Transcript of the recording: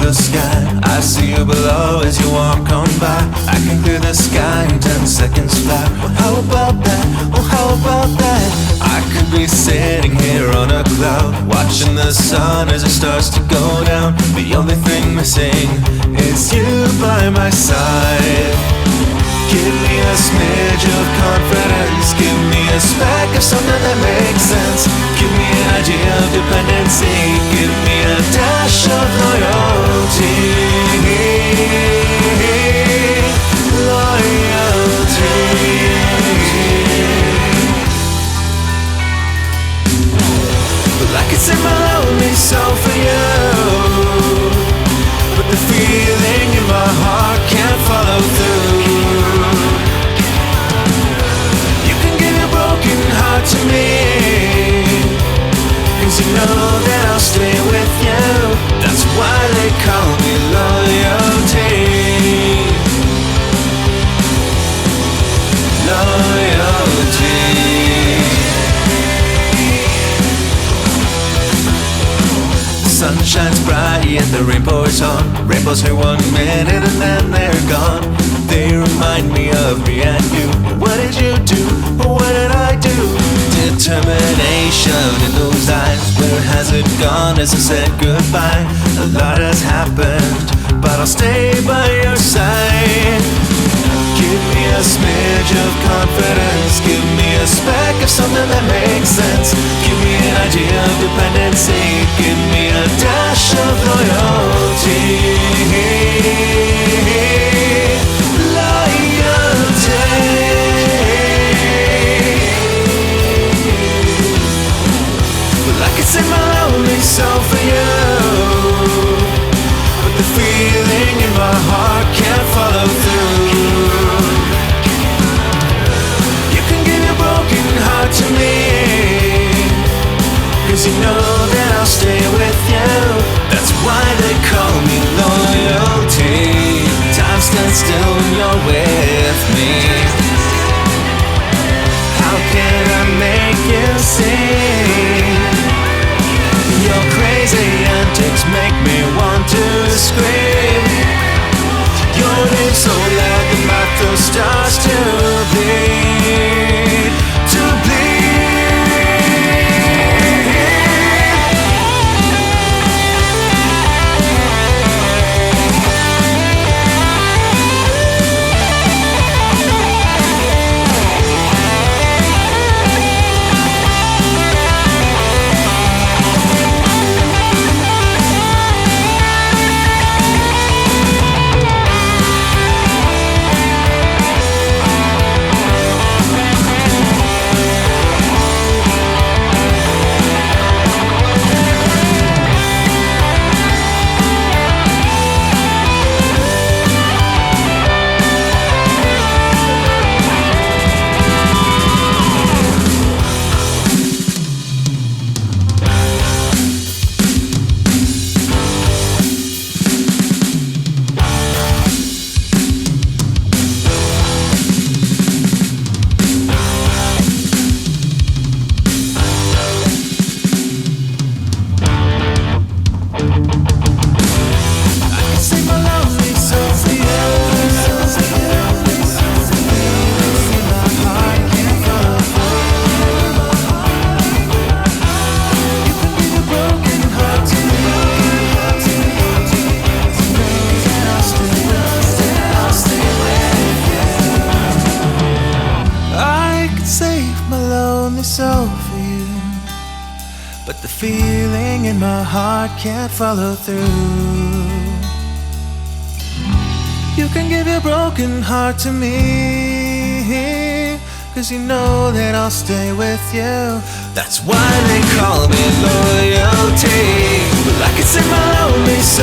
the sky. I see you below as you walk on by. I can clear the sky in 10 seconds flat. Well, how about that? Oh, how about that? I could be sitting here on a cloud, watching the sun as it starts to go down. The only thing missing is you by my side. Give me a smidge of confidence, give me a speck of something that makes sense. Give me an idea of dependency, give me a dash of loyalty. Loyalty. Well, I could sing my lonely soul for you, but the feeling in my heart can't follow through. To me, 'cause you know that I'll stay with you. That's why they call me loyalty. Loyalty. The sun shines bright and the rain pours on. Rainbows here 1 minute and then they're gone. They remind me of me and you. What did you do? What did I do? Determination in those eyes. Where has it gone as I said goodbye? A lot has happened, but I'll stay by your side. Give me a smidge of confidence, give me a speck of something that makes sense. Give me an idea of dependency, give me a dash of loyalty. Sing my lonely soul for you, but the feeling in my heart can't follow through. You can give your broken heart to me, 'cause you know that I'll stay with you. That's why they call me loyalty. Time stands still when you're with me. How can I make you see? Your crazy antics make me want to scream. Your name so loud that my throat starts to bleed. To for you, but the feeling in my heart can't follow through. You can give your broken heart to me, 'cause you know that I'll stay with you. That's why they call me loyalty. Well, I can sing my lonely